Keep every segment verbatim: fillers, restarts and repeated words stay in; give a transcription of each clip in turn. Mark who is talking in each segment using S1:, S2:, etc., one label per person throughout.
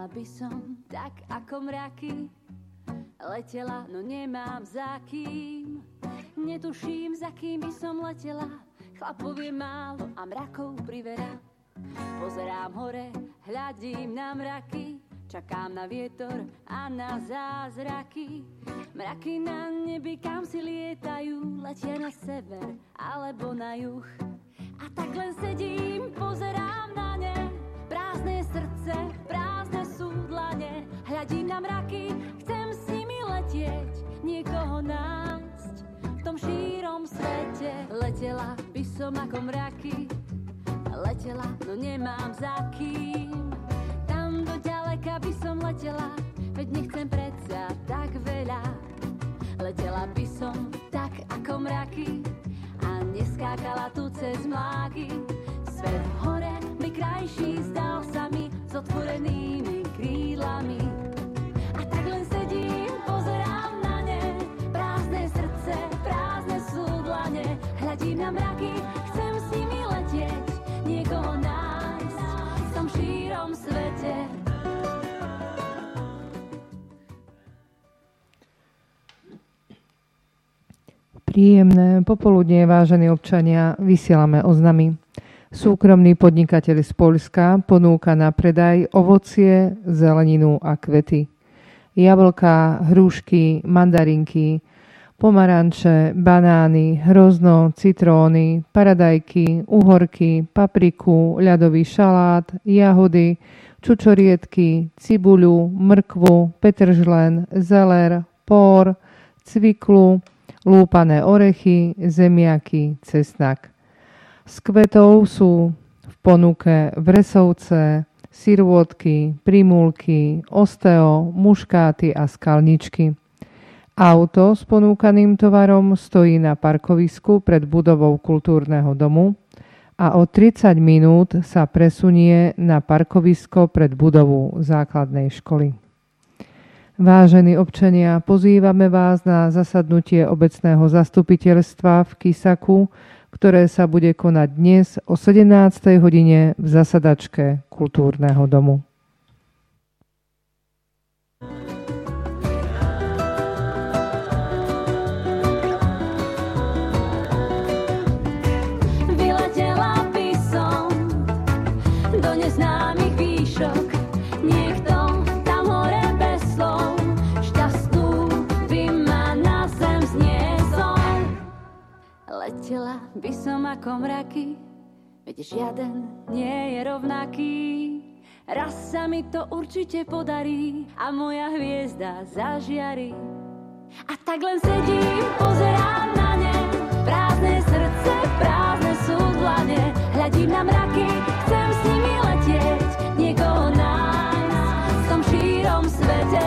S1: Letela by som tak ako mraky, letela, no nemám za kým. Netuším, za kým by som letela, chlapov je málo a mrakov priveľa. Pozerám hore, hľadím na mraky, čakám na vietor a na zázraky. Mraky na nebi, kam si lietajú, letia na sever alebo na juh. A tak len sedím, pozerám na ne, prázdne srdce, prázdne sú dlane. Hľadím na mraky, chcem s nimi letieť, niekoho nájsť v tom šírom svete. Letela by som ako mraky, letela, no nemám za kým. Tam do ďaleka by som letela, veď nechcem predsa tak veľa. Letela by som tak ako mraky a neskákala tu cez mláky. Svet hore mi krajší zdal sa mi s otvorenými krídlami. A tak len sedím, pozerám na ne, prázdne srdce, prázdne sú dlane. Hľadím na mraky, chcem s nimi letieť, niekoho nájsť v tom šírom svete.
S2: Príjemné popoludnie, vážení občania, vysielame oznamy. Súkromný podnikateľ z Poľska ponúka na predaj ovocie, zeleninu a kvety. Jablká, hrušky, mandarinky, pomaranče, banány, hrozno, citróny, paradajky, uhorky, papriku, ľadový šalát, jahody, čučoriedky, cibuľu, mrkvu, petržlen, zeler, pór, cviklu, lúpané orechy, zemiaky, cesnak. Z kvetov sú v ponuke vresovce, sirôtky, primulky, osteo, muškáty a skalničky. Auto s ponúkaným tovarom stojí na parkovisku pred budovou kultúrneho domu a o tridsať minút sa presunie na parkovisko pred budovou základnej školy. Vážení občania, pozývame vás na zasadnutie obecného zastupiteľstva v Kisaku, ktoré sa bude konať dnes o sedemnástej hodine v zasadačke kultúrneho domu.
S1: Vyletela by som do neznámych výšok, niekto tam hore bez slov, šťastnú by ma na zem zniesol. Letela by som ako mraky, veď žiaden nie je rovnaký. Raz sa mi to určite podarí a moja hviezda zažiari. A tak len sedím, pozerám na ne, prázdne srdce, prázdne sú dlane. Hľadím na mraky, chcem s nimi letieť, niekoho nájsť v tom šírom svete.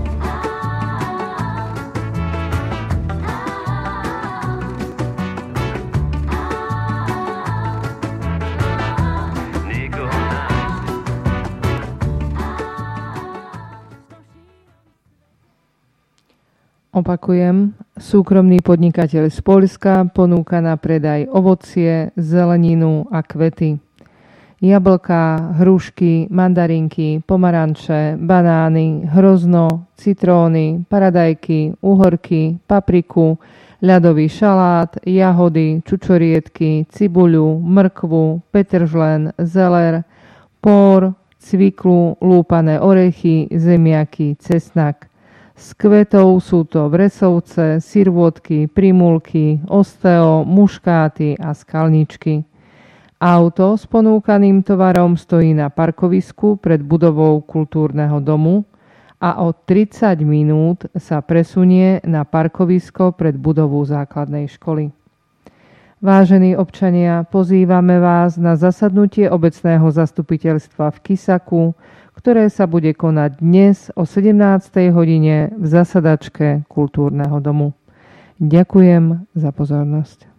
S2: Opakujem, súkromný podnikateľ z Poľska ponúka na predaj ovocie, zeleninu a kvety. Jablká, hrušky, mandarinky, pomaranče, banány, hrozno, citróny, paradajky, uhorky, papriku, ľadový šalát, jahody, čučoriedky, cibuľu, mrkvu, petržlen, zeler, pór, cviklu, lúpané orechy, zemiaky, cesnak. Z kvetov sú to vresovce, sirôtky, primulky, osteo, muškáty a skalničky. Auto s ponúkaným tovarom stojí na parkovisku pred budovou kultúrneho domu a o tridsať minút sa presunie na parkovisko pred budovou základnej školy. Vážení občania, pozývame vás na zasadnutie obecného zastupiteľstva v Kisaku, ktoré sa bude konať dnes o sedemnástej hodine v zasadačke kultúrneho domu. Ďakujem za pozornosť.